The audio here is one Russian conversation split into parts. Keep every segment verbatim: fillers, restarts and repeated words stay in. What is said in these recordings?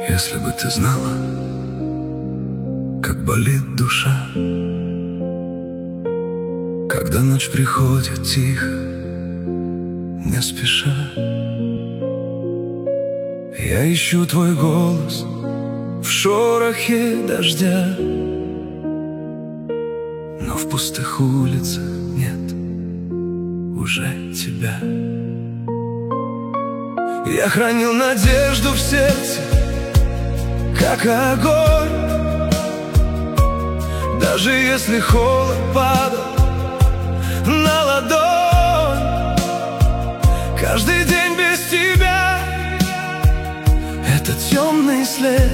Если бы ты знала, как болит душа, когда ночь приходит тихо, не спеша. Я ищу твой голос в шорохе дождя, но в пустых улицах нет уже тебя. Я хранил надежду в сердце, как огонь, даже если холод падал на ладонь. Каждый день без тебя — это темный след,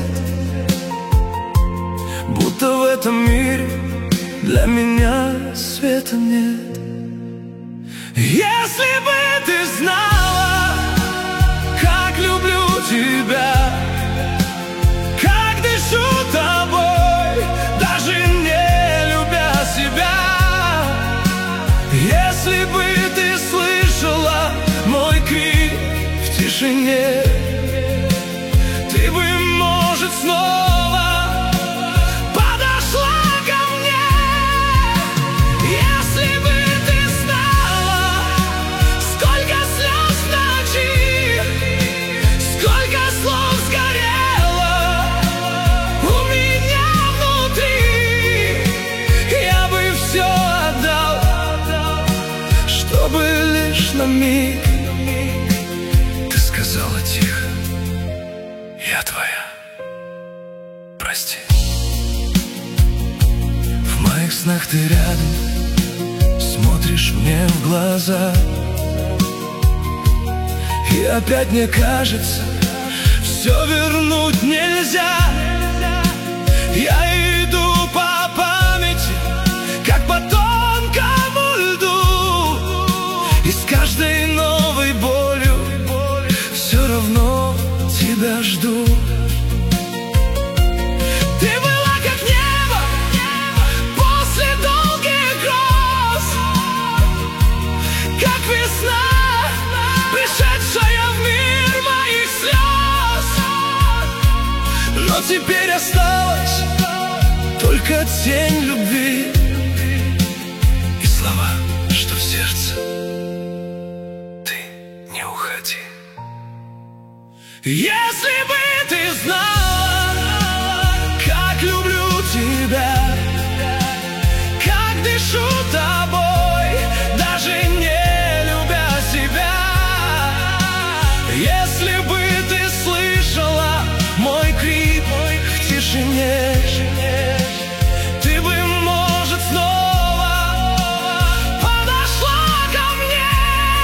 будто в этом мире для меня света нет. Если бы ты знала, как люблю тебя, как дышу тобой, даже не любя себя. Если бы ты слышала мой крик в тишине, ты бы, может, снова подошла ко мне. Если бы ты знала, сколько слез в ночи, сколько слов сгорело у меня внутри, я бы все отдал, чтобы лишь на миг ты сказала тихо: я твоя, прости. В моих снах ты рядом, смотришь мне в глаза, и опять мне кажется, все вернуть нельзя. Я иду по памяти, как по тонкому льду, и с каждой новой болью все равно тебя жду. Ты была как небо после долгих гроз, как весна, пришедшая в мир моих слез. Но теперь осталась только тень любви и слова, что в сердце: ты не уходи. Если бы ты знала, как люблю тебя, как дышу тобой, даже не любя себя. Если бы ты слышала мой крик в тишине, ты бы, может, снова подошла ко мне.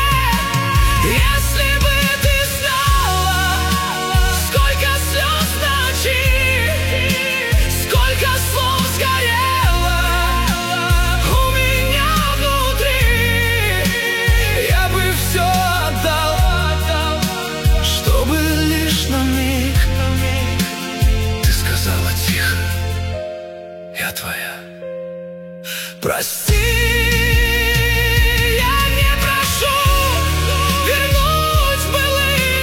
Если бы ты знала, сколько слез в ночи, сколько слов сгорело у меня внутри, я бы все отдал, чтобы лишь на миг ты сказала тихо: я твоя, прости. Я не прошу вернуть былые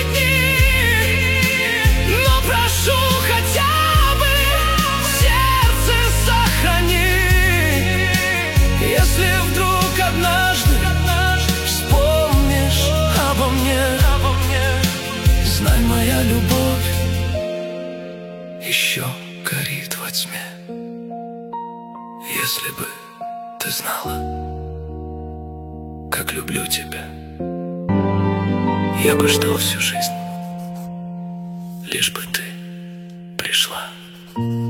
дни, но прошу хотя бы в сердце сохрани. Если вдруг однажды вспомнишь обо мне, знай, моя любовь еще горит во тьме. Если бы ты знала, как люблю тебя, я бы ждал всю жизнь, лишь бы ты пришла.